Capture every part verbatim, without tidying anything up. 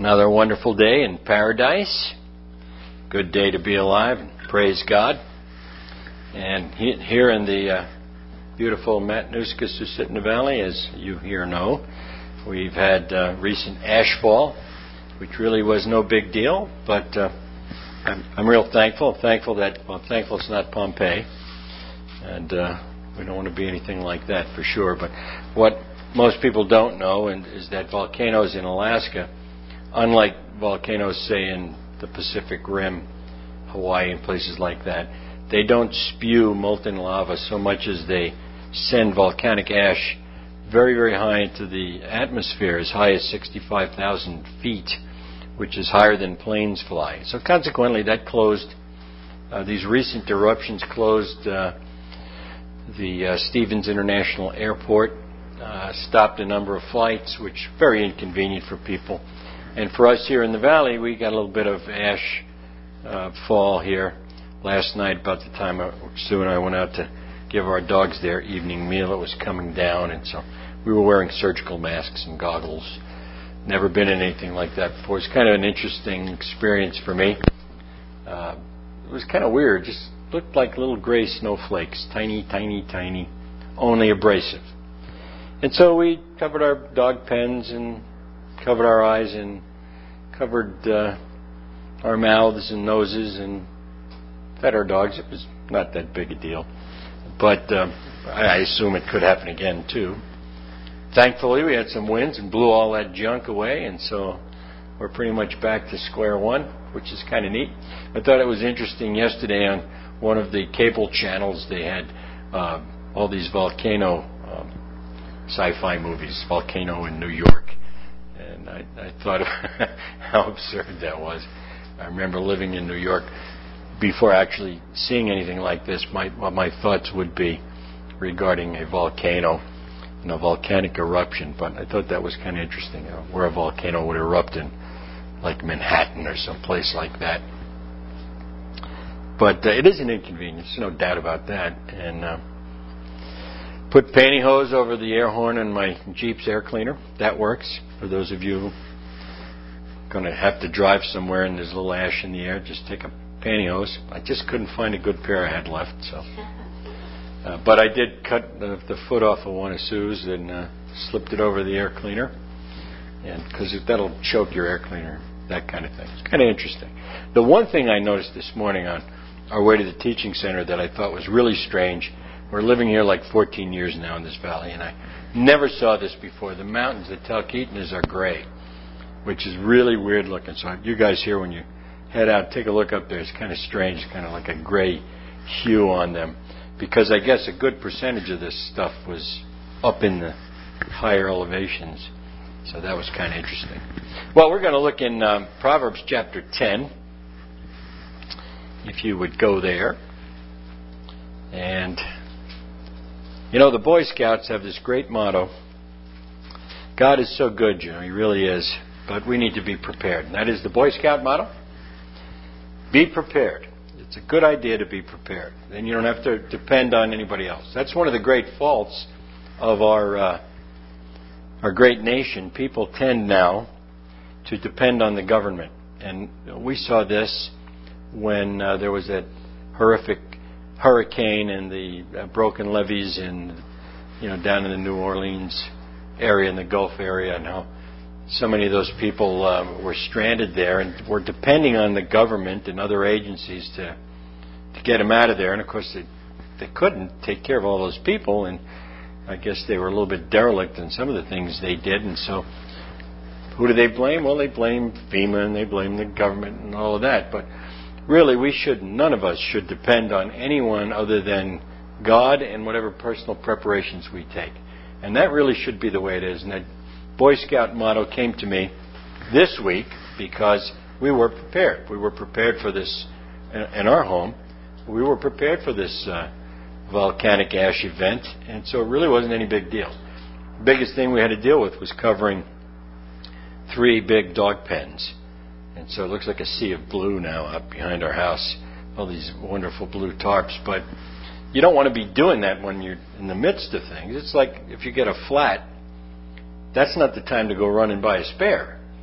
Another wonderful day in paradise. Good day to be alive, and praise God. And he, here in the uh, beautiful Matanuska-Susitna Valley, as you here know, we've had uh, recent ashfall, which really was no big deal, but uh, I'm, I'm real thankful. I'm thankful that, well, thankful it's not Pompeii, and uh, we don't want to be anything like that for sure. But what most people don't know and is that volcanoes in Alaska, unlike volcanoes, say, in the Pacific Rim, Hawaii, and places like that, they don't spew molten lava so much as they send volcanic ash very, very high into the atmosphere, as high as sixty-five thousand feet, which is higher than planes fly. So consequently, that closed, uh, these recent eruptions closed uh, the uh, Stevens International Airport, uh, stopped a number of flights, which is very inconvenient for people. And for us here in the valley, we got a little bit of ash uh, fall here last night, about the time Sue and I went out to give our dogs their evening meal. It was coming down, and so we were wearing surgical masks and goggles. Never been in anything like that before. It's kind of an interesting experience for me. Uh, it was kind of weird. Just looked like little gray snowflakes, tiny, tiny, tiny, only abrasive. And so we covered our dog pens and covered our eyes and covered uh, our mouths and noses and fed our dogs. It was not that big a deal. But uh, I assume it could happen again, too. Thankfully, we had some winds and blew all that junk away, and so we're pretty much back to square one, which is kind of neat. I thought it was interesting yesterday on one of the cable channels, they had uh, all these volcano um, sci-fi movies, Volcano in New York. And I, I thought of how absurd that was. I remember living in New York before actually seeing anything like this, my, what my thoughts would be regarding a volcano and a volcanic eruption. But I thought that was kind of interesting, you know, where a volcano would erupt in, like Manhattan or some place like that. But uh, it is an inconvenience, no doubt about that. And uh, put pantyhose over the air horn in my Jeep's air cleaner. That works. For those of you going to have to drive somewhere and there's a little ash in the air, just take a pantyhose. I just couldn't find a good pair I had left, so. Uh, but I did cut the, the foot off of one of Sue's and uh, slipped it over the air cleaner, and because that'll choke your air cleaner, that kind of thing. It's kind of interesting. The one thing I noticed this morning on our way to the teaching center that I thought was really strange. We're living here like fourteen years now in this valley, and I never saw this before. The mountains, the Talkeetnas, are gray, which is really weird looking. So you guys here, when you head out, take a look up there. It's kind of strange, kind of like a gray hue on them, because I guess a good percentage of this stuff was up in the higher elevations. So that was kind of interesting. Well, we're going to look in um, Proverbs chapter ten, if you would go there. And you know, the Boy Scouts have this great motto, God is so good, you know, He really is, but we need to be prepared. And that is the Boy Scout motto. Be prepared. It's a good idea to be prepared. Then you don't have to depend on anybody else. That's one of the great faults of our uh, our great nation. People tend now to depend on the government. And we saw this when uh, there was that horrific hurricane and the uh, broken levees in, you know, down in the New Orleans area, in the Gulf area, and how so many of those people uh, were stranded there and were depending on the government and other agencies to to get them out of there. And of course, they they couldn't take care of all those people, and I guess they were a little bit derelict in some of the things they did. And so, who do they blame? Well, they blame FEMA and they blame the government and all of that. But really, we should, none of us should depend on anyone other than God and whatever personal preparations we take. And that really should be the way it is. And that Boy Scout motto came to me this week because we were prepared. We were prepared for this in our home. We were prepared for this uh, volcanic ash event, and so it really wasn't any big deal. The biggest thing we had to deal with was covering three big dog pens. And so it looks like a sea of blue now up behind our house, all these wonderful blue tarps. But you don't want to be doing that when you're in the midst of things. It's like if you get a flat, that's not the time to go run and buy a spare.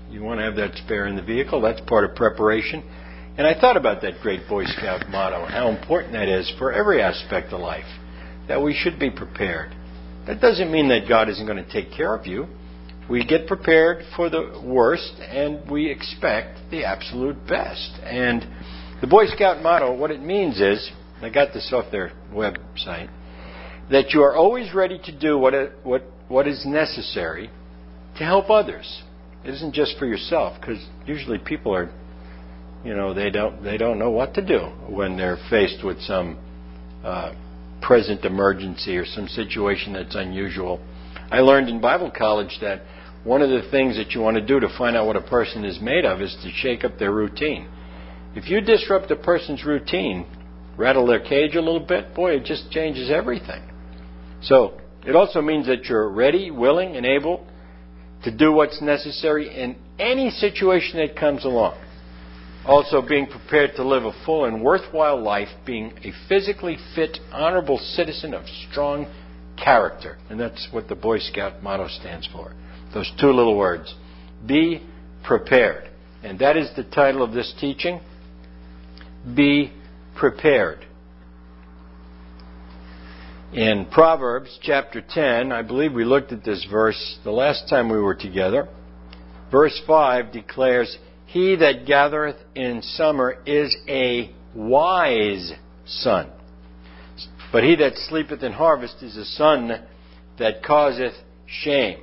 You want to have that spare in the vehicle. That's part of preparation. And I thought about that great Boy Scout motto and how important that is for every aspect of life, that we should be prepared. That doesn't mean that God isn't going to take care of you. We get prepared for the worst, and we expect the absolute best. And the Boy Scout motto, what it means is, I got this off their website, that you are always ready to do what what what is necessary to help others. It isn't just for yourself, because usually people are, you know, they don't they don't know what to do when they're faced with some uh, present emergency or some situation that's unusual. I learned in Bible college that one of the things that you want to do to find out what a person is made of is to shake up their routine. If you disrupt a person's routine, rattle their cage a little bit, boy, it just changes everything. So, it also means that you're ready, willing, and able to do what's necessary in any situation that comes along. Also, being prepared to live a full and worthwhile life, being a physically fit, honorable citizen of strong character. And that's what the Boy Scout motto stands for. Those two little words. Be prepared. And that is the title of this teaching. Be prepared. In Proverbs chapter ten, I believe we looked at this verse the last time we were together. Verse five declares, "He that gathereth in summer is a wise son. But he that sleepeth in harvest is a son that causeth shame."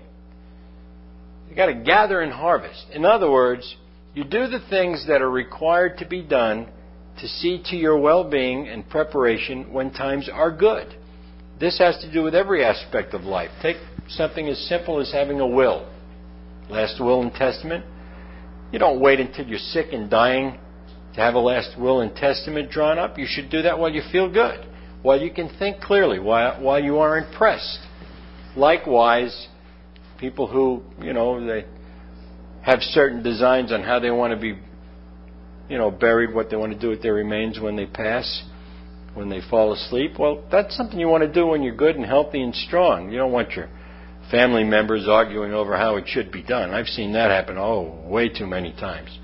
You've got to gather and harvest. In other words, you do the things that are required to be done to see to your well-being and preparation when times are good. This has to do with every aspect of life. Take something as simple as having a will. Last will and testament. You don't wait until you're sick and dying to have a last will and testament drawn up. You should do that while you feel good, while you can think clearly, while, while you are impressed. Likewise, people who, you know, they have certain designs on how they want to be, you know, buried, what they want to do with their remains when they pass, when they fall asleep. Well, that's something you want to do when you're good and healthy and strong. You don't want your family members arguing over how it should be done. I've seen that happen, oh, way too many times.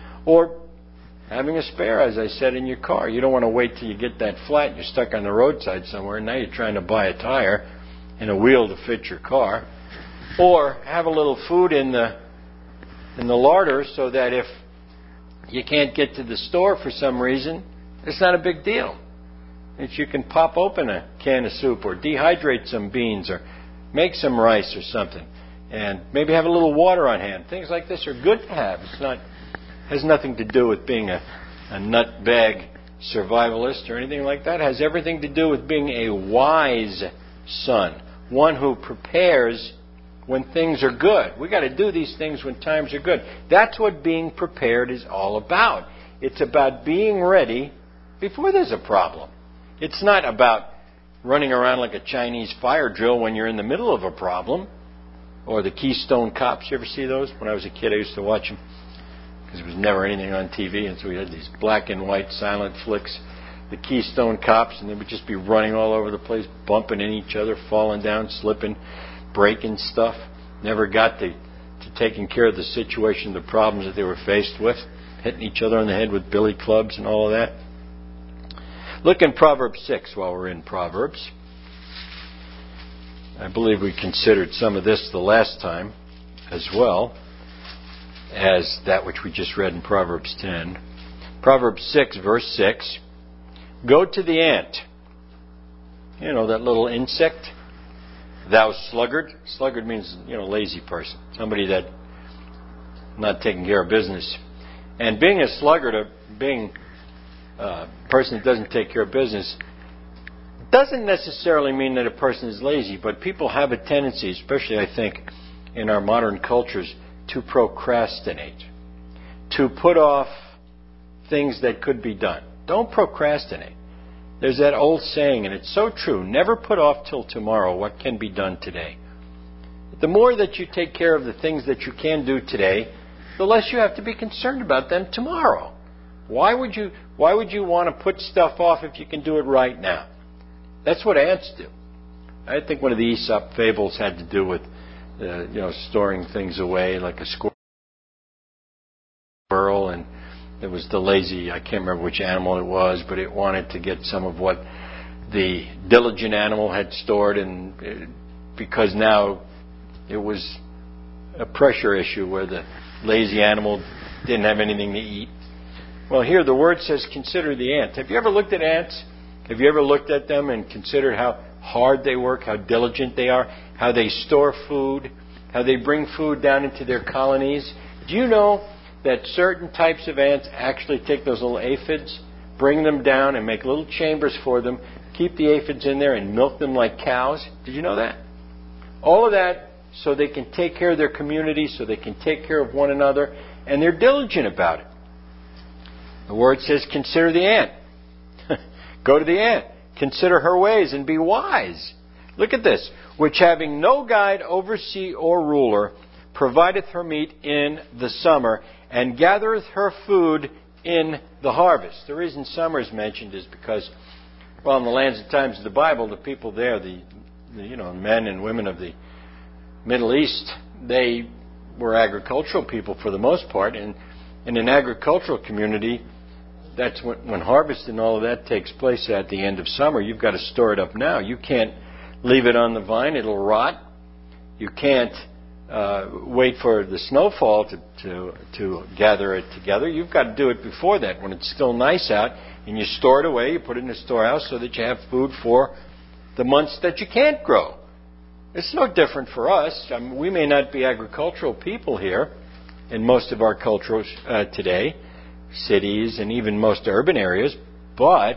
Or having a spare, as I said, in your car. You don't want to wait till you get that flat, you're stuck on the roadside somewhere, and now you're trying to buy a tire and a wheel to fit your car. Or have a little food in the in the larder so that if you can't get to the store for some reason, it's not a big deal. That you can pop open a can of soup or dehydrate some beans or make some rice or something, and maybe have a little water on hand. Things like this are good to have. It's not has nothing to do with being a, a nutbag survivalist or anything like that. It has everything to do with being a wise son, one who prepares when things are good. We've got to do these things when times are good. That's what being prepared is all about. It's about being ready before there's a problem. It's not about running around like a Chinese fire drill when you're in the middle of a problem. Or the Keystone Cops. You ever see those? When I was a kid, I used to watch them because there was never anything on T V, and so we had these black and white silent flicks. The Keystone Cops, and they would just be running all over the place, bumping in each other, falling down, slipping, breaking stuff. Never got to, to taking care of the situation, the problems that they were faced with, hitting each other on the head with billy clubs and all of that. Look in Proverbs six while we're in Proverbs. I believe we considered some of this the last time as well as that which we just read in Proverbs ten. Proverbs six, verse six. Go to the ant. You know, that little insect. Thou sluggard. Sluggard means, you know, lazy person. Somebody that not taking care of business. And being a sluggard, or being a person that doesn't take care of business, doesn't necessarily mean that a person is lazy, but people have a tendency, especially I think in our modern cultures, to procrastinate, to put off things that could be done. Don't procrastinate. There's that old saying, and it's so true, never put off till tomorrow what can be done today. The more that you take care of the things that you can do today, the less you have to be concerned about them tomorrow. Why would you, why would you want to put stuff off if you can do it right now? That's what ants do. I think one of the Aesop fables had to do with, uh, you know, storing things away like a squirrel. It was the lazy, I can't remember which animal it was, but it wanted to get some of what the diligent animal had stored, and it, because now it was a pressure issue where the lazy animal didn't have anything to eat. Well, here the word says, consider the ant. Have you ever looked at ants? Have you ever looked at them and considered how hard they work, how diligent they are, how they store food, how they bring food down into their colonies? Do you know that certain types of ants actually take those little aphids, bring them down and make little chambers for them, keep the aphids in there and milk them like cows? Did you know that? All of that so they can take care of their community, so they can take care of one another, and they're diligent about it. The word says, consider the ant. Go to the ant. Consider her ways and be wise. Look at this. Which having no guide, overseer, or ruler, provideth her meat in the summer, and gathereth her food in the harvest. The reason summer is mentioned is because, well, in the lands and times of the Bible, the people there, the, the you know, men and women of the Middle East, they were agricultural people for the most part, and in an agricultural community, that's when, when harvest and all of that takes place at the end of summer. You've got to store it up now. You can't leave it on the vine. It'll rot. You can't uh, wait for the snowfall to, to, to gather it together. You've got to do it before that when it's still nice out, and you store it away. You put it in a storehouse so that you have food for the months that you can't grow. It's no different for us. I mean, we may not be agricultural people here in most of our cultures uh, today, cities and even most urban areas, but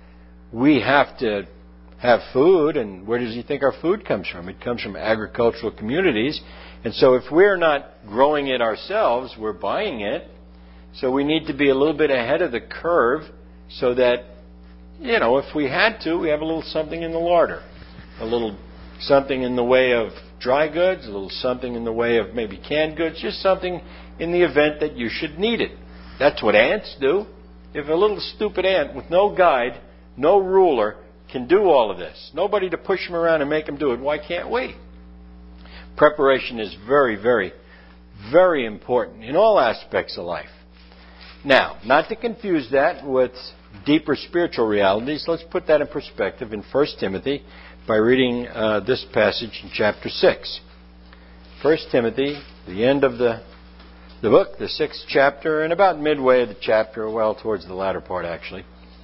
we have to have food, and where does he think our food comes from? It comes from agricultural communities, and so if we're not growing it ourselves, we're buying it. So we need to be a little bit ahead of the curve so that, you know, if we had to, we have a little something in the larder, a little something in the way of dry goods, a little something in the way of maybe canned goods, just something in the event that you should need it. That's what ants do. If a little stupid ant with no guide, no ruler, can do all of this, nobody to push him around and make him do it, why can't we? Preparation is very, very, very important in all aspects of life. Now, not to confuse that with deeper spiritual realities, let's put that in perspective in First Timothy by reading uh, this passage in chapter six. First Timothy, the end of the The book, the sixth chapter, and about midway of the chapter, well, towards the latter part actually,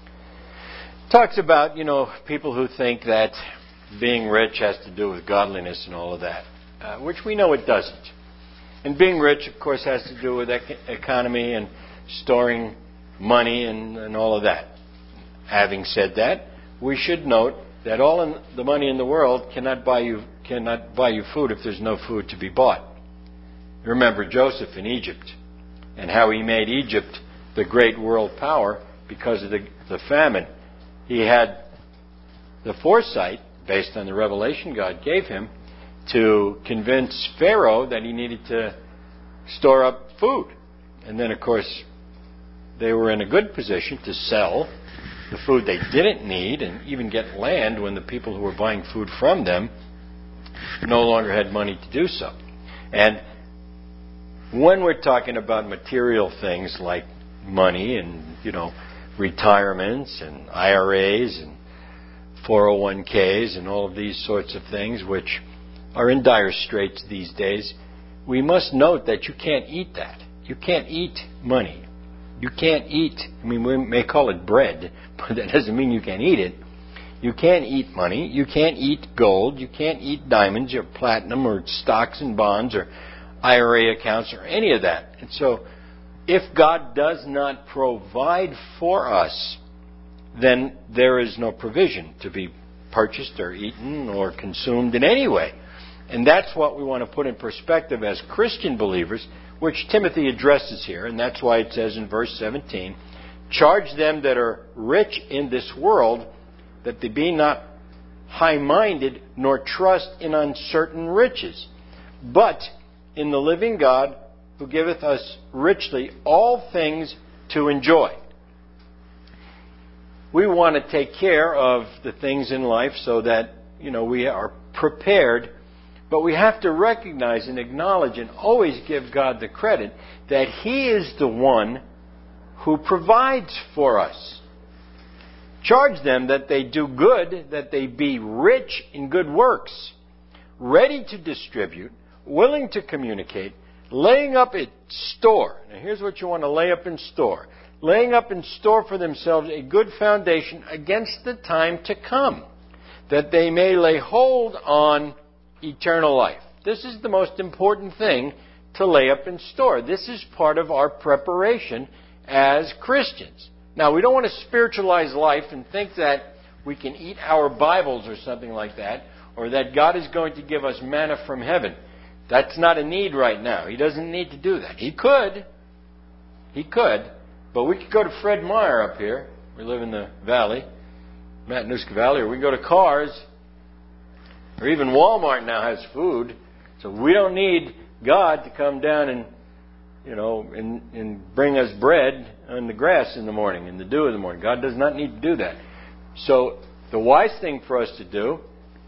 talks about, you know, people who think that being rich has to do with godliness and all of that, uh, which we know it doesn't. And being rich, of course, has to do with ec- economy and storing money and, and all of that. Having said that, we should note that all in the money in the world cannot buy you cannot buy you food if there's no food to be bought. Remember Joseph in Egypt and how he made Egypt the great world power because of the, the famine. He had the foresight, based on the revelation God gave him, to convince Pharaoh that he needed to store up food. And then, of course, they were in a good position to sell the food they didn't need and even get land when the people who were buying food from them no longer had money to do so. And when we're talking about material things like money and, you know, retirements and I R As and four oh one k's and all of these sorts of things, which are in dire straits these days, we must note that you can't eat that. You can't eat money. You can't eat, I mean, we may call it bread, but that doesn't mean you can't eat it. You can't eat money. You can't eat gold. You can't eat diamonds or platinum or stocks and bonds or I R A accounts or any of that. And so if God does not provide for us, then there is no provision to be purchased or eaten or consumed in any way. And that's what we want to put in perspective as Christian believers, which Timothy addresses here. And that's why it says in verse seventeen, charge them that are rich in this world, that they be not high-minded, nor trust in uncertain riches, but in the living God, who giveth us richly all things to enjoy. We want to take care of the things in life so that, you know, we are prepared, but we have to recognize and acknowledge and always give God the credit that He is the one who provides for us. Charge them that they do good, that they be rich in good works, ready to distribute, willing to communicate, laying up in store. Now here's what you want to lay up in store. Laying up in store for themselves a good foundation against the time to come, that they may lay hold on eternal life. This is the most important thing to lay up in store. This is part of our preparation as Christians. Now, we don't want to spiritualize life and think that we can eat our Bibles or something like that, or that God is going to give us manna from heaven. That's not a need right now. He doesn't need to do that. He could. He could. But we could go to Fred Meyer up here. We live in the valley, Matanuska Valley, or we can go to Cars, or even Walmart now has food. So we don't need God to come down and, you know, and, and bring us bread on the grass in the morning, in the dew of the morning. God does not need to do that. So the wise thing for us to do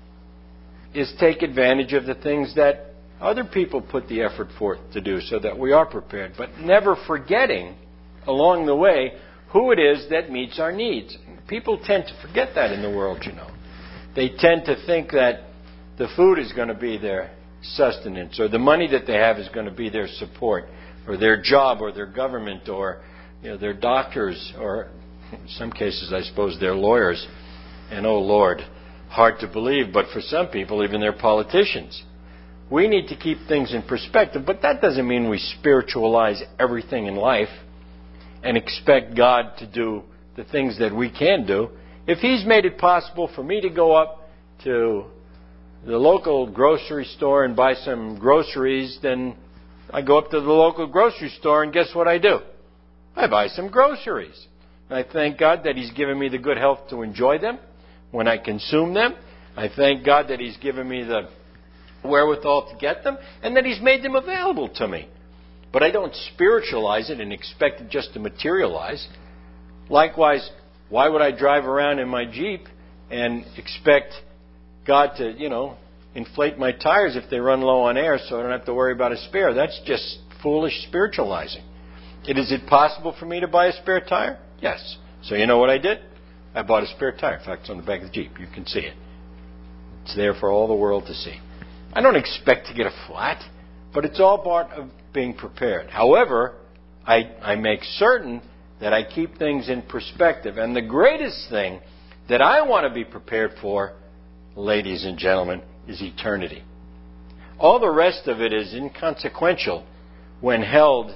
is take advantage of the things that other people put the effort forth to do so that we are prepared, but never forgetting along the way who it is that meets our needs. People tend to forget that in the world, you know. They tend to think that the food is going to be their sustenance, or the money that they have is going to be their support, or their job, or their government, or, you know, their doctors, or in some cases, I suppose, their lawyers. And oh Lord, hard to believe, but for some people, even their politicians. We need to keep things in perspective, but that doesn't mean we spiritualize everything in life and expect God to do the things that we can do. If He's made it possible for me to go up to the local grocery store and buy some groceries, then I go up to the local grocery store and guess what I do? I buy some groceries. And I thank God that He's given me the good health to enjoy them when I consume them. I thank God that He's given me the wherewithal to get them, and that He's made them available to me. But I don't spiritualize it and expect it just to materialize. Likewise, why would I drive around in my Jeep and expect God to, you know, inflate my tires if they run low on air so I don't have to worry about a spare? That's just foolish spiritualizing. It, is it possible for me to buy a spare tire? Yes. So you know what I did? I bought a spare tire. In fact, it's on the back of the Jeep. You can see it. It's there for all the world to see. I don't expect to get a flat, but it's all part of being prepared. However, I, I make certain that I keep things in perspective. And the greatest thing that I want to be prepared for, ladies and gentlemen, is eternity. All the rest of it is inconsequential when held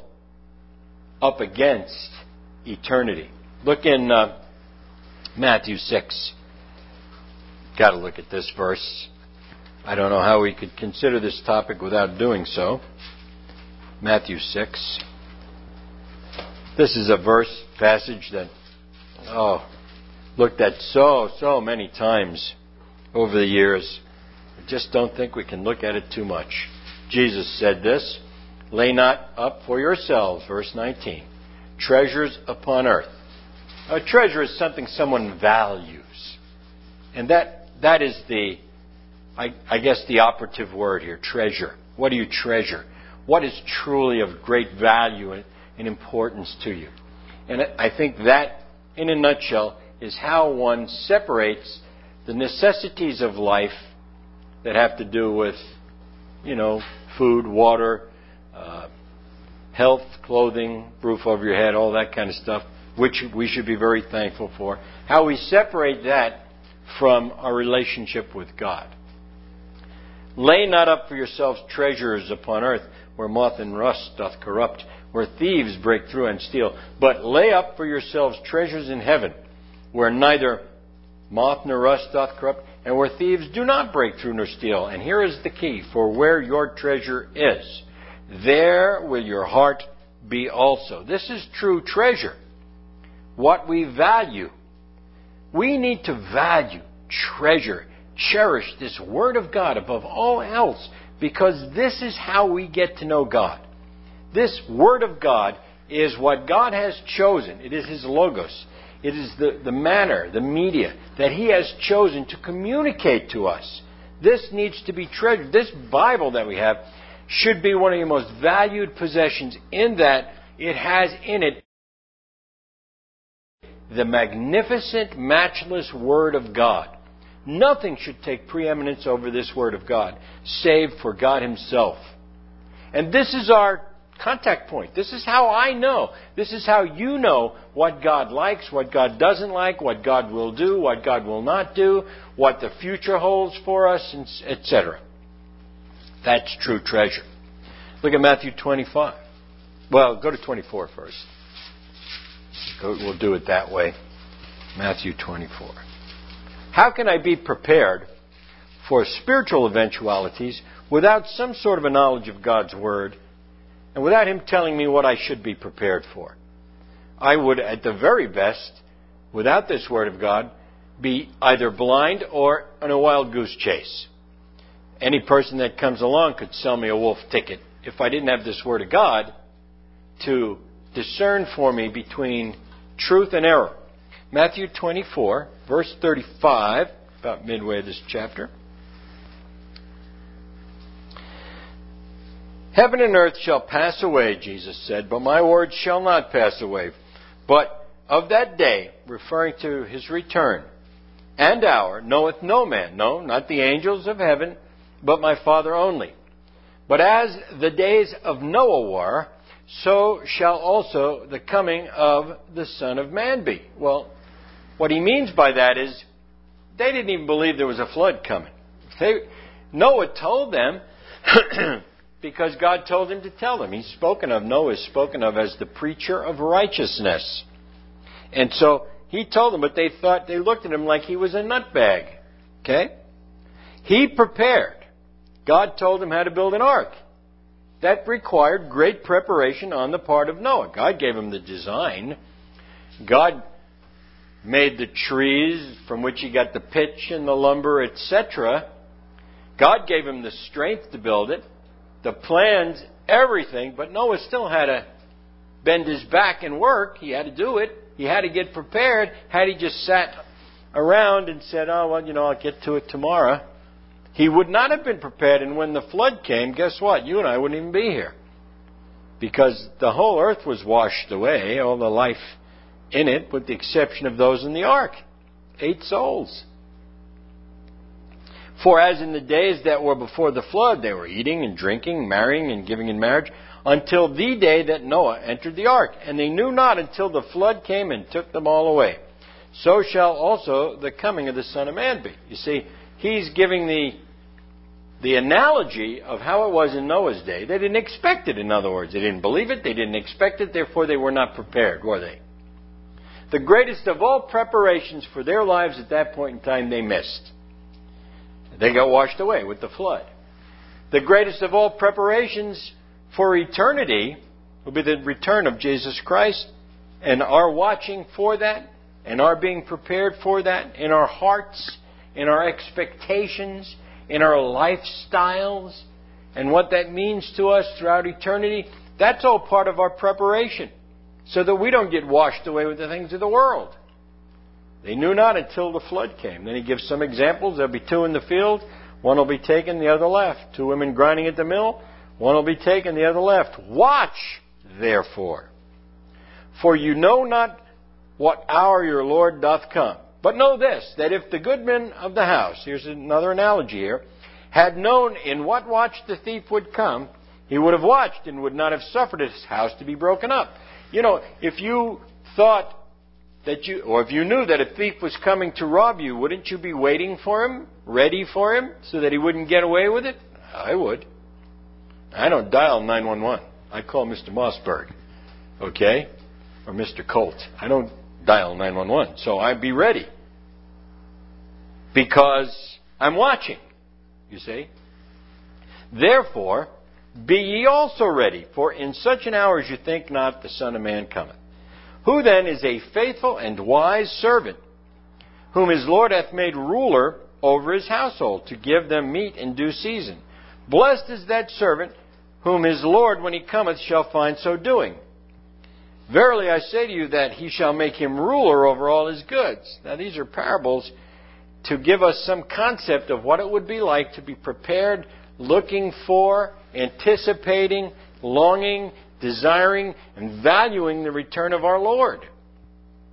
up against eternity. Look in uh, Matthew six. Got to look at this verse. I don't know how we could consider this topic without doing so. Matthew six. This is a verse, passage that, oh, looked at so, so many times over the years. I just don't think we can look at it too much. Jesus said this, lay not up for yourselves, verse nineteen, treasures upon earth. A treasure is something someone values. And that that is the, I, I guess, the operative word here, treasure. What do you treasure? What is truly of great value and, and importance to you? And I think that, in a nutshell, is how one separates the necessities of life that have to do with, you know, food, water, uh, health, clothing, roof over your head, all that kind of stuff, which we should be very thankful for. How we separate that from our relationship with God. Lay not up for yourselves treasures upon earth, where moth and rust doth corrupt, where thieves break through and steal. But lay up for yourselves treasures in heaven, where neither moth nor rust doth corrupt, and where thieves do not break through nor steal. And here is the key, for where your treasure is, there will your heart be also. This is true treasure. What we value. We need to value, treasure, cherish this Word of God above all else, because this is how we get to know God. This Word of God is what God has chosen. It is His Logos. It is the, the manner, the media that He has chosen to communicate to us. This needs to be treasured. This Bible that we have should be one of your most valued possessions, in that it has in it the magnificent, matchless Word of God. Nothing should take preeminence over this Word of God, save for God Himself. And this is our contact point. This is how I know. This is how you know what God likes, what God doesn't like, what God will do, what God will not do, what the future holds for us, et cetera. That's true treasure. Look at Matthew twenty-five. Well, go to twenty-four first. We'll do it that way. Matthew twenty-four. How can I be prepared for spiritual eventualities without some sort of a knowledge of God's Word and without Him telling me what I should be prepared for? I would, at the very best, without this Word of God, be either blind or on a wild goose chase. Any person that comes along could sell me a wolf ticket if I didn't have this Word of God to discern for me between truth and error. Matthew twenty-four, verse thirty-five, about midway of this chapter. Heaven and earth shall pass away, Jesus said, but my words shall not pass away. But of that day, referring to His return, and hour, knoweth no man, no, not the angels of heaven, but my Father only. But as the days of Noah were, so shall also the coming of the Son of Man be. Well, what he means by that is they didn't even believe there was a flood coming. They, Noah told them because God told him to tell them. He's spoken of, Noah is spoken of as the preacher of righteousness. And so he told them, but they thought, they looked at him like he was a nutbag. Okay? He prepared. God told him how to build an ark. That required great preparation on the part of Noah. God gave him the design. God made the trees from which he got the pitch and the lumber, et cetera. God gave him the strength to build it, the plans, everything, but Noah still had to bend his back and work. He had to do it. He had to get prepared. Had he just sat around and said, oh, well, you know, I'll get to it tomorrow, he would not have been prepared. And when the flood came, guess what? You and I wouldn't even be here. Because the whole earth was washed away, all the life in it, with the exception of those in the ark. Eight souls. For as in the days that were before the flood, they were eating and drinking, marrying and giving in marriage, until the day that Noah entered the ark. And they knew not until the flood came and took them all away. So shall also the coming of the Son of Man be. You see, he's giving the, the analogy of how it was in Noah's day. They didn't expect it, in other words. They didn't believe it, they didn't expect it, therefore they were not prepared, were they? The greatest of all preparations for their lives at that point in time, they missed. They got washed away with the flood. The greatest of all preparations for eternity will be the return of Jesus Christ, and our watching for that, and our being prepared for that in our hearts, in our expectations, in our lifestyles, and what that means to us throughout eternity. That's all part of our preparation, so that we don't get washed away with the things of the world. They knew not until the flood came. Then he gives some examples. There'll be two in the field. One will be taken, the other left. Two women grinding at the mill. One will be taken, the other left. Watch, therefore. For you know not what hour your Lord doth come. But know this, that if the goodman of the house, here's another analogy here, had known in what watch the thief would come, he would have watched and would not have suffered his house to be broken up. You know, if you thought that you, or if you knew that a thief was coming to rob you, wouldn't you be waiting for him, ready for him, so that he wouldn't get away with it? I would. I don't dial nine one one. I call Mister Mossberg, okay, or Mister Colt. I don't dial nine one one, so I'd be ready because I'm watching. You see. Therefore, be ye also ready, for in such an hour as you think not, the Son of Man cometh. Who then is a faithful and wise servant, whom his Lord hath made ruler over his household, to give them meat in due season? Blessed is that servant, whom his Lord, when he cometh, shall find so doing. Verily I say to you that he shall make him ruler over all his goods. Now these are parables to give us some concept of what it would be like to be prepared, looking for, anticipating, longing, desiring, and valuing the return of our Lord.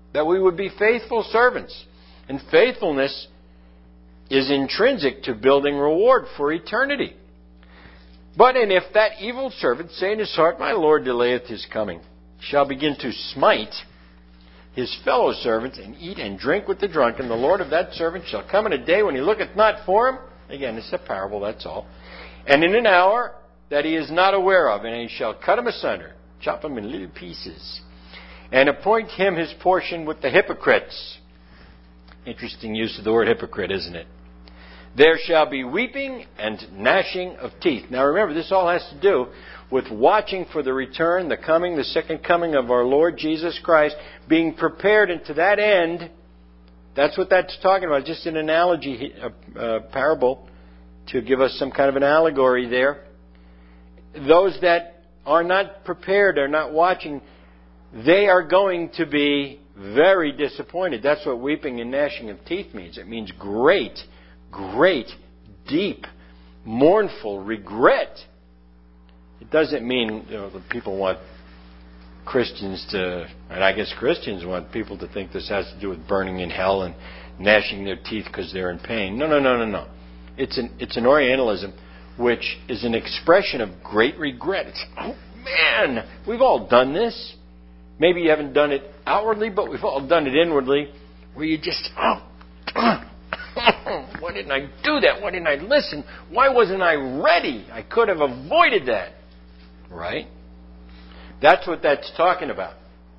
that we would be faithful servants. And faithfulness is intrinsic to building reward for eternity. But and if that evil servant say in his heart, My Lord delayeth his coming, shall begin to smite his fellow servants, and eat and drink with the drunken, the Lord of that servant shall come in a day when he looketh not for him. Again, it's a parable, that's all. And in an hour that he is not aware of, and he shall cut him asunder, chop him in little pieces, and appoint him his portion with the hypocrites. Interesting use of the word hypocrite, isn't it? There shall be weeping and gnashing of teeth. Now remember, this all has to do with watching for the return, the coming, the second coming of our Lord Jesus Christ, being prepared, and to that end, that's what that's talking about. Just an analogy, a, a parable, to give us some kind of an allegory there. Those that are not prepared, are not watching, they are going to be very disappointed. That's what weeping and gnashing of teeth means. It means great, great, deep, mournful regret. It doesn't mean, you know, that people want Christians to, and I guess Christians want people to think this has to do with burning in hell and gnashing their teeth because they're in pain. No, no, no, no, no. It's an it's an Orientalism which is an expression of great regret. It's, oh man, we've all done this. Maybe you haven't done it outwardly, but we've all done it inwardly, where you just, oh, why didn't I do that? Why didn't I listen? Why wasn't I ready? I could have avoided that. Right? That's what that's talking about.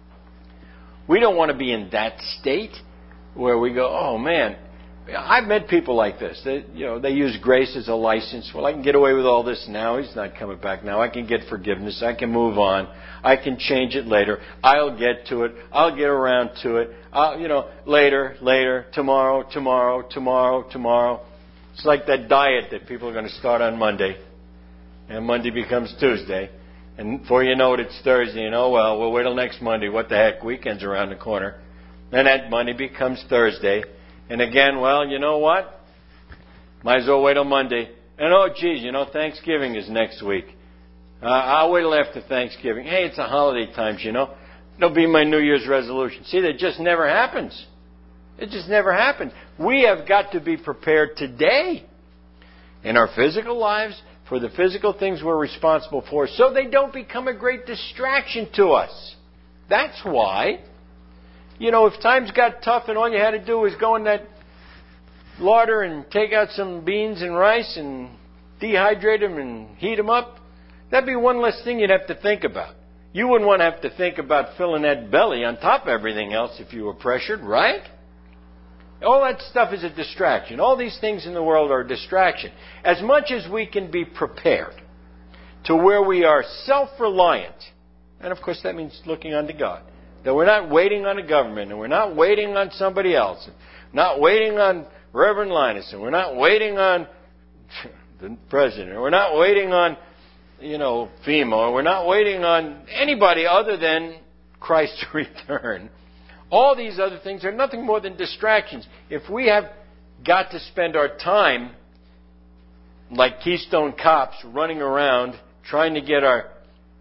We don't want to be in that state where we go, oh man, I've met people like this. They, you know, they use grace as a license. Well, I can get away with all this now. He's not coming back now. I can get forgiveness. I can move on. I can change it later. I'll get to it. I'll get around to it. I'll, you know, later, later, tomorrow, tomorrow, tomorrow, tomorrow. It's like that diet that people are going to start on Monday. And Monday becomes Tuesday. And before you know it, it's Thursday. And oh, well, we'll wait till next Monday. What the heck? Weekend's around the corner. Then that Monday becomes Thursday. And again, well, you know what? Might as well wait till Monday. And oh, geez, you know, Thanksgiving is next week. Uh, I'll wait till after Thanksgiving. Hey, it's a holiday times, you know. It'll be my New Year's resolution. See, that just never happens. It just never happens. We have got to be prepared today in our physical lives for the physical things we're responsible for, so they don't become a great distraction to us. That's why, you know, if times got tough and all you had to do was go in that larder and take out some beans and rice and dehydrate them and heat them up, that'd be one less thing you'd have to think about. You wouldn't want to have to think about filling that belly on top of everything else if you were pressured, right? All that stuff is a distraction. All these things in the world are a distraction. As much as we can be prepared to where we are self-reliant, and of course that means looking unto God, that we're not waiting on a government, and we're not waiting on somebody else, and not waiting on Reverend Linus, and we're not waiting on the president, or we're not waiting on, you know, FEMA, or we're not waiting on anybody other than Christ's return. All these other things are nothing more than distractions. If we have got to spend our time like Keystone Cops running around trying to get our,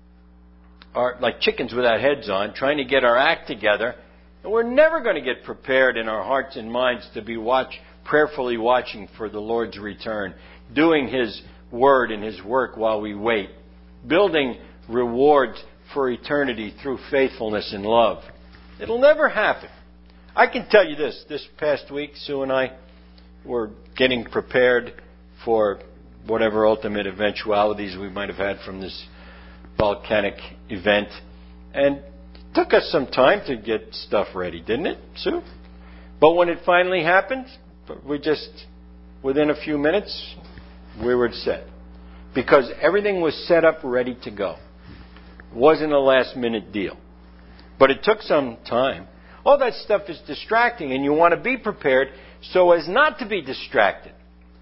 our like chickens without heads on, trying to get our act together, and we're never going to get prepared in our hearts and minds to be watch, prayerfully watching for the Lord's return, doing His word and His work while we wait, building rewards for eternity through faithfulness and love. It'll never happen. I can tell you this. This past week, Sue and I were getting prepared for whatever ultimate eventualities we might have had from this volcanic event. And it took us some time to get stuff ready, didn't it, Sue? But when it finally happened, we just, within a few minutes, we were set. Because everything was set up, ready to go. It wasn't a last-minute deal. But it took some time. All that stuff is distracting, and you want to be prepared so as not to be distracted.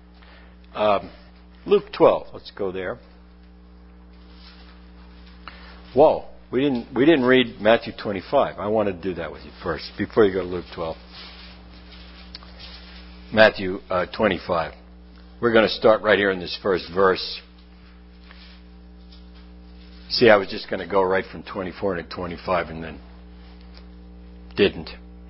Um, Luke twelve. Let's go there. Whoa, we didn't we didn't read Matthew twenty-five. I want to do that with you first before you go to Luke twelve. Matthew uh, twenty-five. We're going to start right here in this first verse. See, I was just going to go right from twenty-four to twenty-five and then didn't.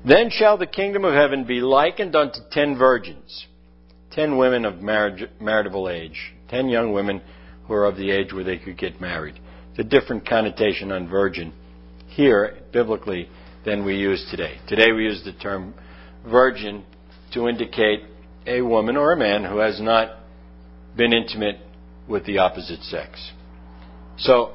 Then shall the kingdom of heaven be likened unto ten virgins, ten women of marriage, marriageable age, ten young women who are of the age where they could get married. It's a different connotation on virgin here, biblically, than we use today. Today we use the term virgin to indicate a woman or a man who has not been intimate with the opposite sex. So,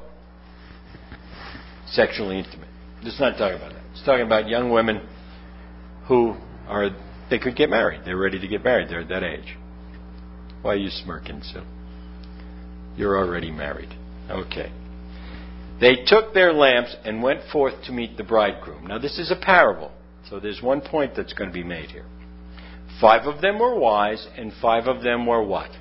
sexually intimate. It's not talking about that. It's talking about young women who are, they could get married. They're ready to get married. They're at that age. Why are you smirking, Sue? You're already married. Okay. They took their lamps and went forth to meet the bridegroom. Now this is a parable, so there's one point that's going to be made here. Five of them were wise, and five of them were what?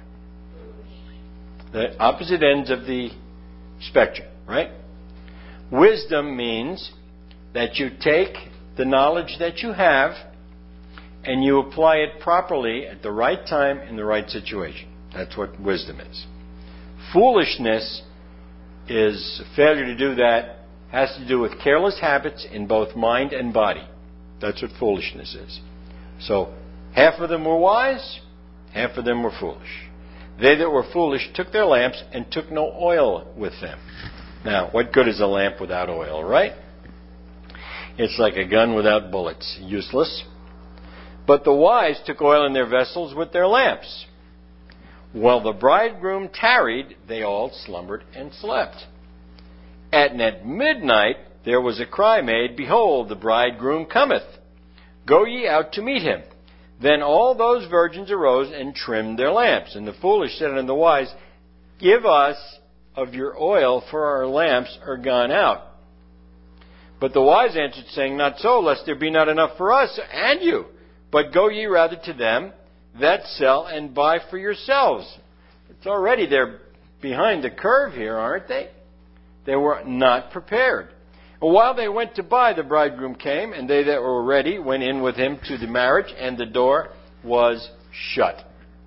The opposite ends of the spectrum, right? Wisdom means that you take the knowledge that you have and you apply it properly at the right time in the right situation. That's what wisdom is. Foolishness is failure to do that, has to do with careless habits in both mind and body. That's what foolishness is. So, half of them were wise, half of them were foolish. They that were foolish took their lamps and took no oil with them. Now, what good is a lamp without oil, right? It's like a gun without bullets. Useless. But the wise took oil in their vessels with their lamps. While the bridegroom tarried, they all slumbered and slept. And at midnight there was a cry made, Behold, the bridegroom cometh. Go ye out to meet him. Then all those virgins arose and trimmed their lamps. And the foolish said unto the wise, Give us of your oil, for our lamps are gone out. But the wise answered, saying, Not so, lest there be not enough for us and you. But go ye rather to them that sell and buy for yourselves. It's already, they're behind the curve here, aren't they? They were not prepared. Well, while they went to buy, the bridegroom came, and they that were ready went in with him to the marriage, and the door was shut.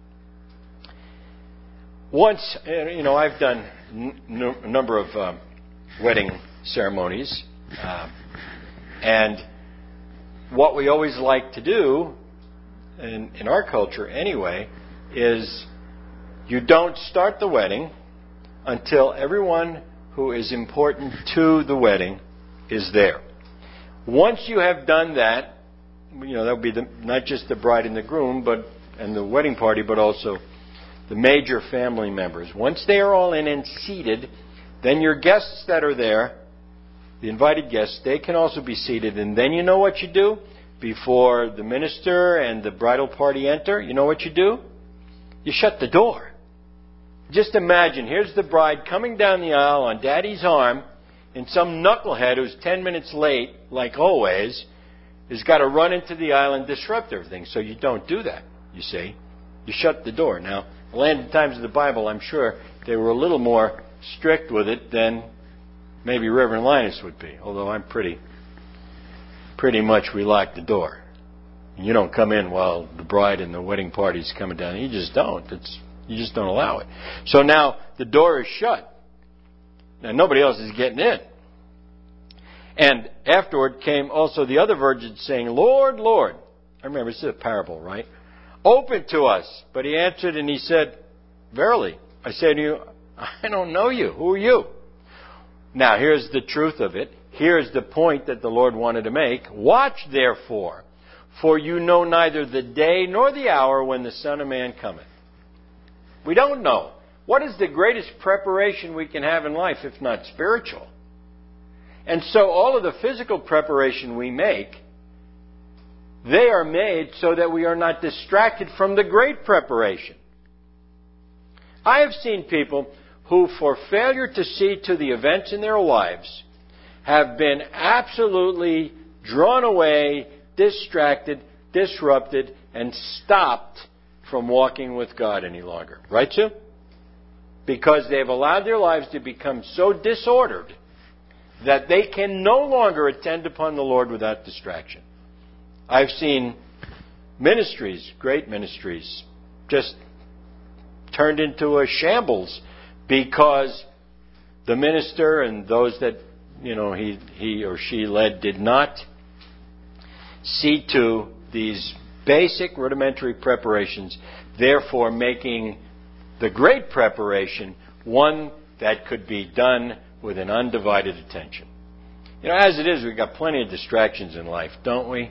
Once, you know, I've done a number of um, wedding ceremonies, uh, and what we always like to do, in, in our culture anyway, is you don't start the wedding until everyone who is important to the wedding is there. Once you have done that, you know, that would be the, not just the bride and the groom, but and the wedding party, but also the major family members. Once they are all in and seated, then your guests that are there, the invited guests, they can also be seated. And then you know what you do? Before the minister and the bridal party enter, you know what you do? You shut the door. Just imagine, here's the bride coming down the aisle on daddy's arm, and some knucklehead who's ten minutes late, like always, has got to run into the aisle and disrupt everything. So you don't do that, you see. You shut the door. Now, the land and times of the Bible, I'm sure they were a little more strict with it than maybe Reverend Linus would be, although I'm pretty, pretty much we lock the door. You don't come in while the bride and the wedding party's coming down. You just don't. It's, you just don't allow it. So now the door is shut. Now nobody else is getting in. And afterward came also the other virgins saying, Lord, Lord. I remember, this is a parable, right? Open to us. But he answered and he said, Verily, I say to you, I don't know you. Who are you? Now here's the truth of it. Here's the point that the Lord wanted to make. Watch therefore, for you know neither the day nor the hour when the Son of Man cometh. We don't know. What is the greatest preparation we can have in life if not spiritual? And so all of the physical preparation we make, they are made so that we are not distracted from the great preparation. I have seen people who, for failure to see to the events in their lives, have been absolutely drawn away, distracted, disrupted, and stopped from walking with God any longer. Right, Sue? Because they've allowed their lives to become so disordered that they can no longer attend upon the Lord without distraction. I've seen ministries, great ministries, just turned into a shambles because the minister and those that, you know, he, he or she led did not see to these basic rudimentary preparations, therefore making the great preparation one that could be done with an undivided attention. You know, as it is, we've got plenty of distractions in life, don't we?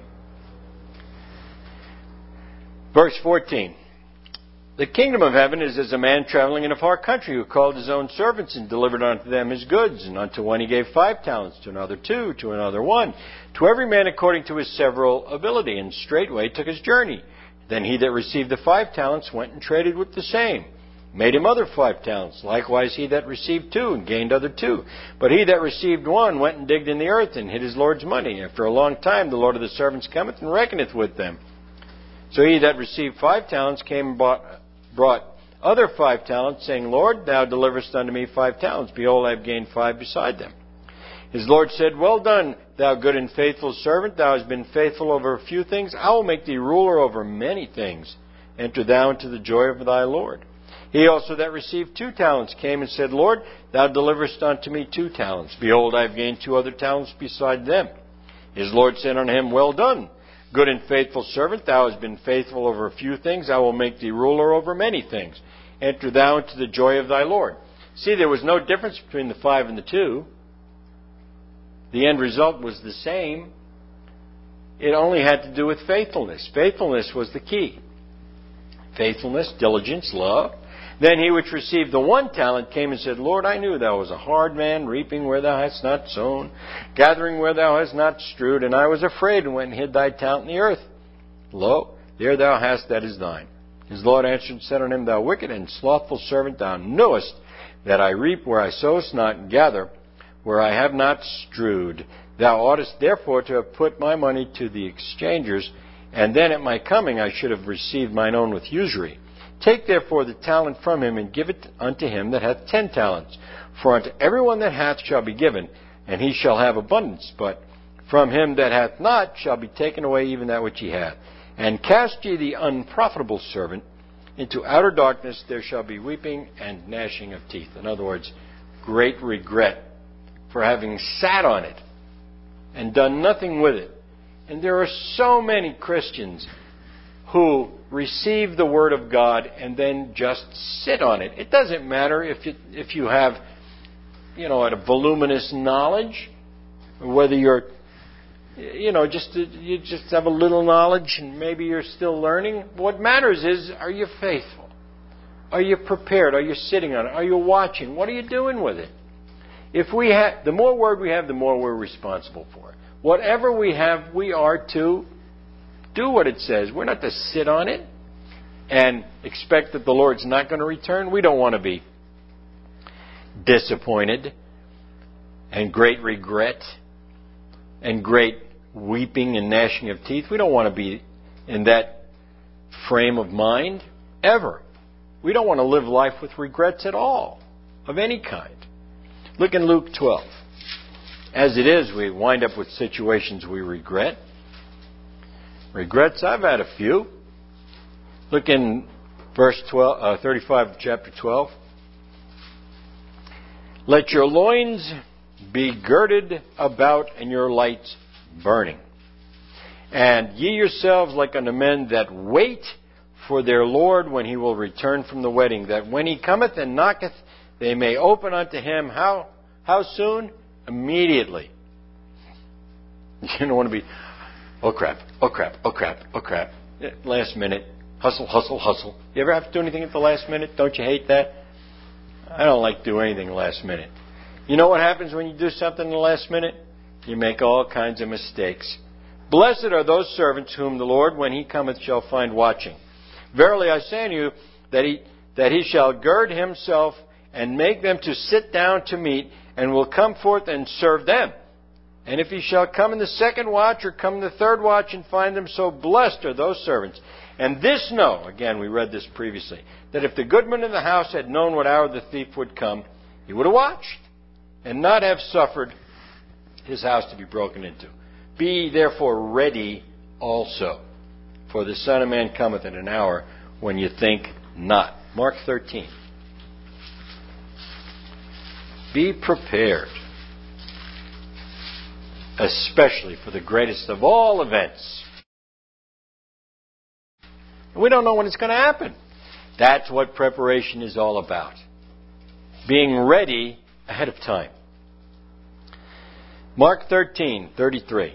Verse fourteen. The kingdom of heaven is as a man traveling in a far country who called his own servants and delivered unto them his goods. And unto one he gave five talents, to another two, to another one, to every man according to his several ability. And straightway took his journey. Then he that received the five talents went and traded with the same, made him other five talents. Likewise he that received two, and gained other two. But he that received one went and digged in the earth, and hid his Lord's money. After a long time the Lord of the servants cometh and reckoneth with them. So he that received five talents came and bought, brought other five talents, saying, Lord, thou deliverest unto me five talents. Behold, I have gained five beside them. His Lord said, Well done, thou good and faithful servant. Thou hast been faithful over a few things. I will make thee ruler over many things. Enter thou into the joy of thy Lord. He also that received two talents came and said, Lord, thou deliverest unto me two talents. Behold, I have gained two other talents beside them. His Lord said unto him, Well done, good and faithful servant. Thou hast been faithful over a few things. I will make thee ruler over many things. Enter thou into the joy of thy Lord. See, there was no difference between the five and the two. The end result was the same. It only had to do with faithfulness. Faithfulness was the key. Faithfulness, diligence, love. Then he which received the one talent came and said, Lord, I knew thou was a hard man, reaping where thou hast not sown, gathering where thou hast not strewed, and I was afraid and went and hid thy talent in the earth. Lo, there thou hast that is thine. His Lord answered and said unto him, Thou wicked and slothful servant, thou knowest that I reap where I sowest not, and gather where I have not strewed. Thou oughtest therefore to have put my money to the exchangers, and then at my coming I should have received mine own with usury. Take therefore the talent from him, and give it unto him that hath ten talents. For unto every one that hath shall be given, and he shall have abundance. But from him that hath not shall be taken away even that which he hath. And cast ye the unprofitable servant into outer darkness. There shall be weeping and gnashing of teeth. In other words, great regret for having sat on it and done nothing with it. And there are so many Christians who receive the Word of God and then just sit on it. It doesn't matter if you, if you have, you know, a voluminous knowledge, or whether you're, you know, just you just have a little knowledge and maybe you're still learning. What matters is, are you faithful? Are you prepared? Are you sitting on it? Are you watching? What are you doing with it? If we have, the more Word we have, the more we're responsible for it. Whatever we have, we are to do what it says. We're not to sit on it and expect that the Lord's not going to return. We don't want to be disappointed and great regret and great weeping and gnashing of teeth. We don't want to be in that frame of mind ever. We don't want to live life with regrets at all, of any kind. Look in Luke twelve. As it is, we wind up with situations we regret. Regrets, I've had a few. Look in verse twelve, uh, thirty-five of chapter twelve. Let your loins be girded about and your lights burning. And ye yourselves like unto men that wait for their Lord when he will return from the wedding, that when he cometh and knocketh, they may open unto him. How, how soon? Immediately. You don't want to be, oh crap, oh crap, oh crap, oh crap. Last minute. Hustle, hustle, hustle. You ever have to do anything at the last minute? Don't you hate that? I don't like to do anything last minute. You know what happens when you do something in the last minute? You make all kinds of mistakes. Blessed are those servants whom the Lord, when he cometh, shall find watching. Verily I say unto you, that he, that he shall gird himself and make them to sit down to meat, and will come forth and serve them. And if he shall come in the second watch, or come in the third watch, and find them so, blessed are those servants. And this know, again, we read this previously, that if the goodman of the house had known what hour the thief would come, he would have watched, and not have suffered his house to be broken into. Be therefore ready also, for the Son of Man cometh at an hour when you think not. Mark thirteen. Be prepared. especially for the greatest of all events. We don't know when it's going to happen. That's what preparation is all about. Being ready ahead of time. Mark thirteen thirty-three.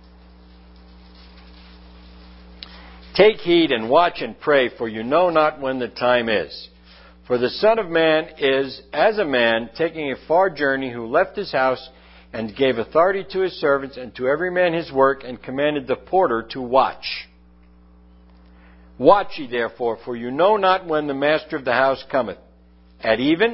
Take heed and watch and pray, for you know not when the time is. For the Son of Man is as a man taking a far journey, who left his house and gave authority to his servants and to every man his work, and commanded the porter to watch. Watch ye therefore, for you know not when the master of the house cometh, at even,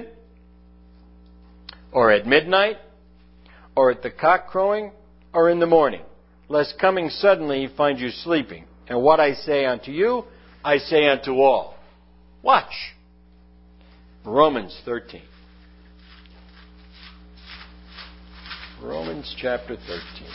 or at midnight, or at the cock crowing, or in the morning, lest coming suddenly he find you sleeping. And what I say unto you, I say unto all. Watch. Romans thirteen. Romans chapter thirteen.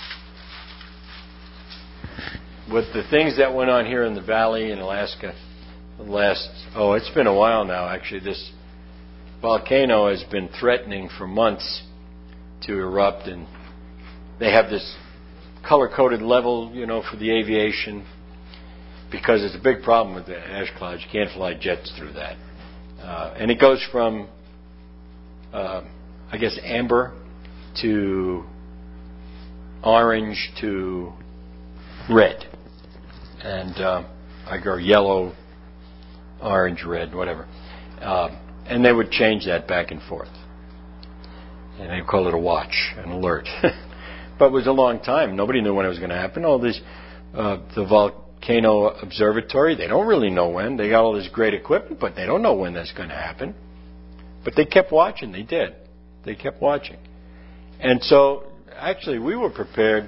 With the things that went on here in the valley in Alaska, the last, oh, it's been a while now, actually. This volcano has been threatening for months to erupt, and they have this color-coded level, you know, for the aviation, because it's a big problem with the ash clouds. You can't fly jets through that. Uh, and it goes from, uh, I guess, amber to orange to red. And uh, I go yellow, orange, red, whatever. Uh, and they would change that back and forth. And they'd call it a watch, an alert. But it was a long time. Nobody knew when it was going to happen. All these, uh, the Volcano Observatory, they don't really know when. They got all this great equipment, but they don't know when that's going to happen. But they kept watching. They did. They kept watching. And so, actually, we were prepared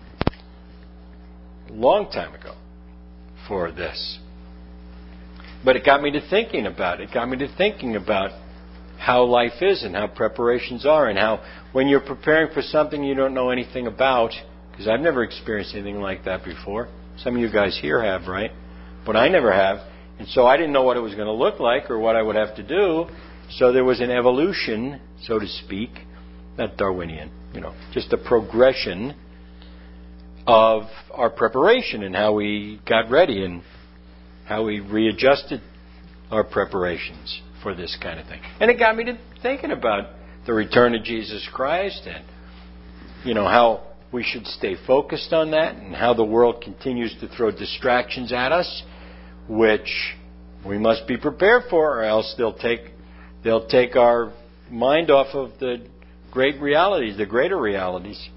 a long time ago for this. But it got me to thinking about it. It got me to thinking about how life is and how preparations are, and how when you're preparing for something you don't know anything about, because I've never experienced anything like that before. Some of you guys here have, right? But I never have. And so I didn't know what it was going to look like or what I would have to do. So there was an evolution, so to speak, not Darwinian, you know, just a progression of our preparation and how we got ready and how we readjusted our preparations for this kind of thing. And it got me to thinking about the return of Jesus Christ, and, you know, how we should stay focused on that, and how the world continues to throw distractions at us, which we must be prepared for, or else they'll take they'll take our mind off of the great realities, the greater realities.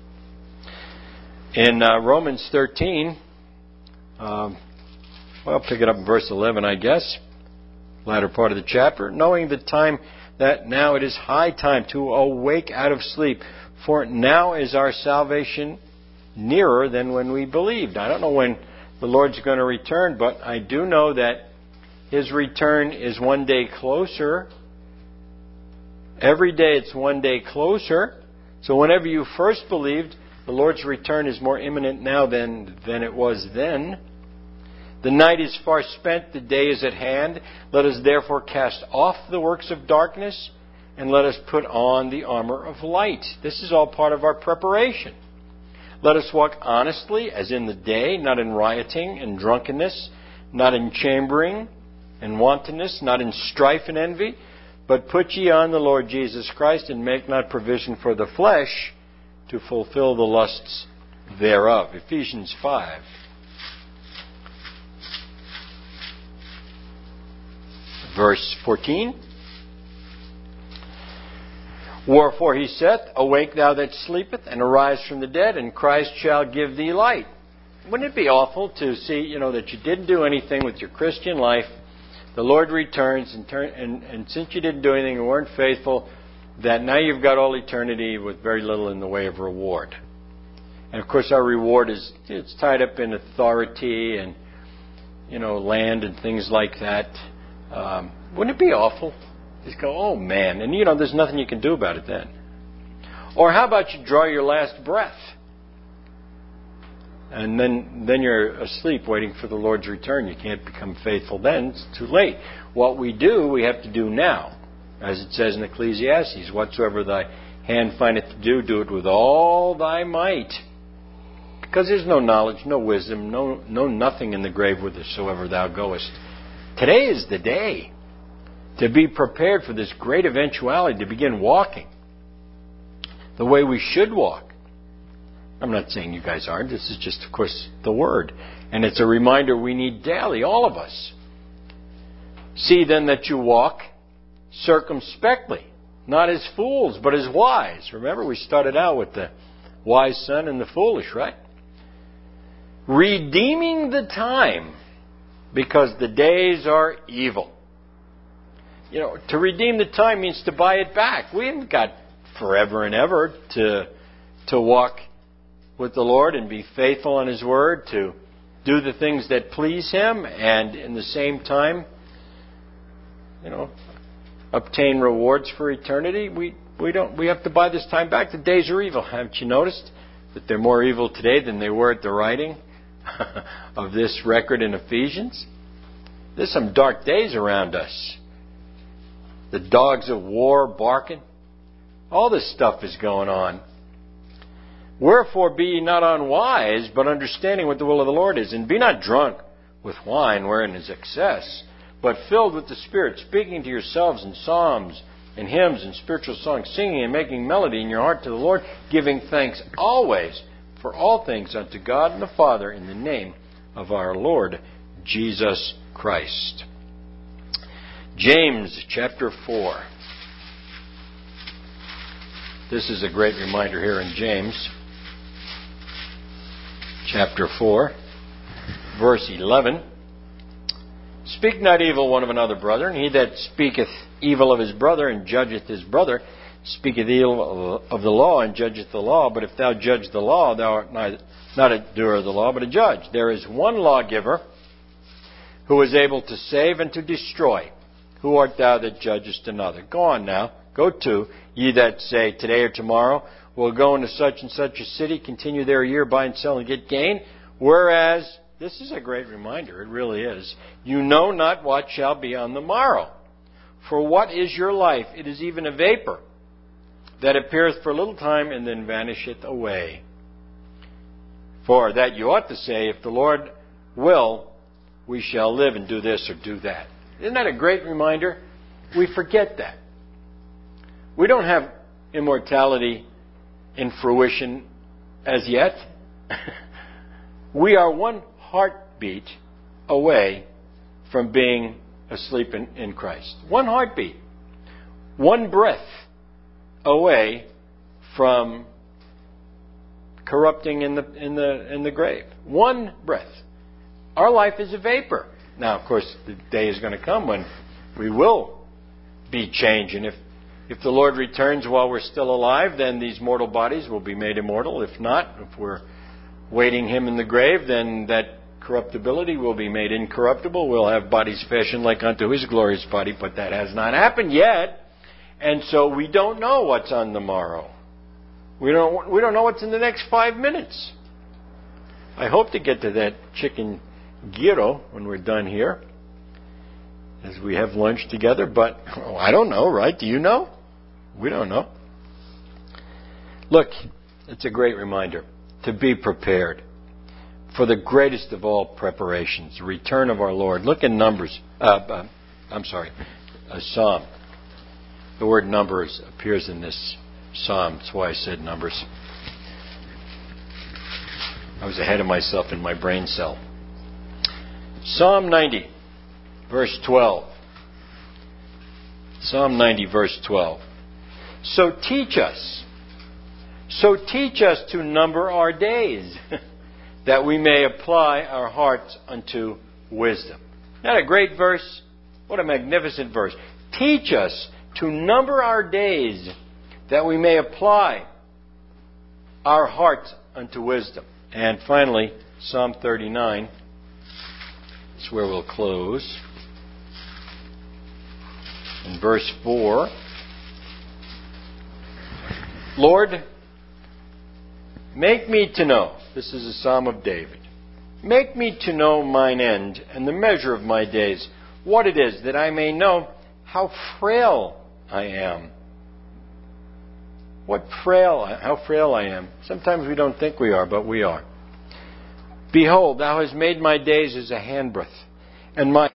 In uh, Romans thirteen, um, well, I'll pick it up in verse eleven, I guess, latter part of the chapter. Knowing the time that now it is high time to awake out of sleep, for now is our salvation nearer than when we believed. I don't know when the Lord's going to return, but I do know that His return is one day closer. Every day it's one day closer. So whenever you first believed, the Lord's return is more imminent now than, than it was then. The night is far spent, the day is at hand. Let us therefore cast off the works of darkness, and let us put on the armor of light. This is all part of our preparation. Let us walk honestly, as in the day, not in rioting and drunkenness, not in chambering and wantonness, not in strife and envy, but put ye on the Lord Jesus Christ, and make not provision for the flesh to fulfill the lusts thereof. Ephesians five. Verse fourteen. Wherefore he saith, Awake thou that sleepeth, and arise from the dead, and Christ shall give thee light. Wouldn't it be awful to see, you know, that you didn't do anything with your Christian life, the Lord returns, and, turn, and, and since you didn't do anything and weren't faithful, that now you've got all eternity with very little in the way of reward. And of course our reward is, it's tied up in authority and, you know, land and things like that. Um, wouldn't it be awful? Just go, oh man, and you know, there's nothing you can do about it then. Or how about you draw your last breath, and then then you're asleep waiting for the Lord's return. You can't become faithful then. It's too late. What we do, we have to do now. As it says in Ecclesiastes, whatsoever thy hand findeth to do, do it with all thy might. Because there's no knowledge, no wisdom, no, no nothing in the grave whithersoever thou goest. Today is the day to be prepared for this great eventuality, to begin walking the way we should walk. I'm not saying you guys aren't. This is just, of course, the Word. And it's a reminder we need daily, all of us. See then that you walk circumspectly, not as fools, but as wise. Remember, we started out with the wise son and the foolish, right? Redeeming the time, because the days are evil. You know, to redeem the time means to buy it back. We haven't got forever and ever to to walk with the Lord and be faithful on His Word, to do the things that please Him, and in the same time, you know, obtain rewards for eternity. We we don't we have to buy this time back. The days are evil. Haven't you noticed that they're more evil today than they were at the writing of this record in Ephesians? There's some dark days around us. The dogs of war barking. All this stuff is going on. Wherefore be ye not unwise, but understanding what the will of the Lord is. And be not drunk with wine, wherein is excess, but filled with the Spirit, speaking to yourselves in psalms and hymns and spiritual songs, singing and making melody in your heart to the Lord, giving thanks always for all things unto God and the Father, in the name of our Lord Jesus Christ. James chapter four. This is a great reminder here in James chapter four, verse eleven. Speak not evil one of another, brother, and he that speaketh evil of his brother and judgeth his brother speaketh evil of the law and judgeth the law. But if thou judge the law, thou art not a doer of the law, but a judge. There is one lawgiver who is able to save and to destroy. Who art thou that judgest another? Go on now. Go to, ye that say, today or tomorrow, we'll go into such and such a city, continue there a year, buy and sell and get gain. Whereas, this is a great reminder, it really is, you know not what shall be on the morrow. For what is your life? It is even a vapor that appeareth for a little time and then vanisheth away. For that you ought to say, if the Lord will, we shall live and do this or do that. Isn't that a great reminder? We forget that. We don't have immortality in fruition as yet. We are one heartbeat away from being asleep in, in Christ. One heartbeat. One breath away from corrupting in the in the in the grave. One breath. Our life is a vapor. Now, of course, the day is going to come when we will be changed. And if, if the Lord returns while we're still alive, then these mortal bodies will be made immortal. If not, if we're waiting Him in the grave, then that corruptibility will be made incorruptible. We'll have bodies fashioned like unto His glorious body, but that has not happened yet. And so we don't know what's on the morrow. We don't, we don't know what's in the next five minutes. I hope to get to that chicken gyro when we're done here, as we have lunch together, but oh, I don't know, right? Do you know? We don't know. Look, it's a great reminder to be prepared for the greatest of all preparations, the return of our Lord. Look in Numbers. Uh, uh, I'm sorry, a Psalm. The word numbers appears in this Psalm. That's why I said Numbers. I was ahead of myself in my brain cell. Psalm ninety, verse twelve. Psalm ninety, verse twelve. So teach us, so teach us to number our days, that we may apply our hearts unto wisdom. Isn't that a great verse? What a magnificent verse. Teach us to number our days, that we may apply our hearts unto wisdom. And finally, Psalm thirty-nine. That's where we'll close. In verse four. Lord, make me to know. This is a Psalm of David. Make me to know mine end and the measure of my days, what it is, that I may know how frail I am. What frail, how frail I am. Sometimes we don't think we are, but we are. Behold, thou hast made my days as a handbreadth, and my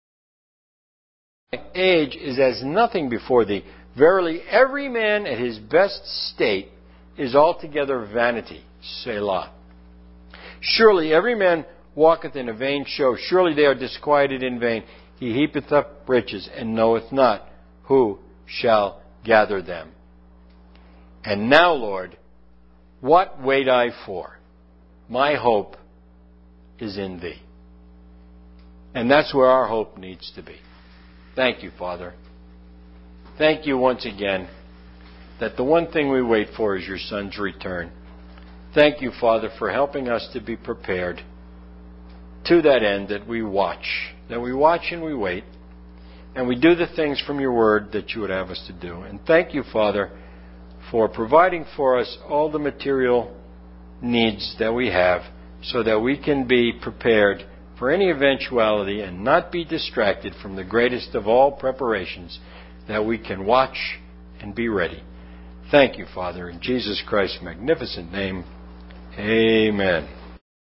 age is as nothing before thee. Verily, every man at his best state is altogether vanity. Selah. Surely every man walketh in a vain show. Surely they are disquieted in vain. He heapeth up riches, and knoweth not who shall gather them. And now, Lord, what wait I for? My hope is in Thee. And that's where our hope needs to be. Thank you, Father. Thank you once again that the one thing we wait for is your Son's return. Thank you, Father, for helping us to be prepared to that end, that we watch. That we watch and we wait. And we do the things from your word that you would have us to do. And thank you, Father, for providing for us all the material needs that we have so that we can be prepared for any eventuality and not be distracted from the greatest of all preparations, that we can watch and be ready. Thank you, Father, in Jesus Christ's magnificent name. Amen.